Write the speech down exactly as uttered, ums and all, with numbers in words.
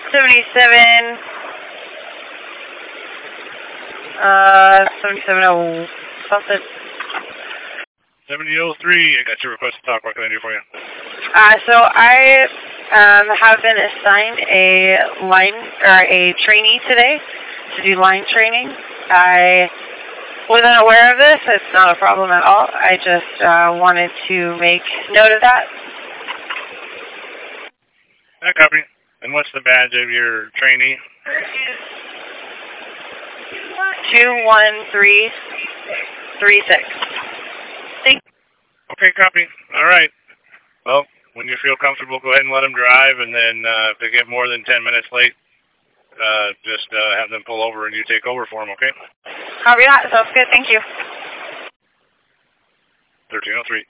seventy-seven, uh, seventy-seven oh something. seventy oh three, I got your request to talk. What can I do for you? Uh, so I um, have been assigned a line, or a trainee today to do line training. I wasn't aware of this. It's not a problem at all. I just uh, wanted to make note of that. I copy. And what's the badge of your trainee? two one three three six. Okay, copy. All right. Well, when you feel comfortable, go ahead and let them drive, and then uh, if they get more than ten minutes late, uh, just uh, have them pull over and you take over for them, okay? Copy that. Sounds good. Thank you. thirteen oh three.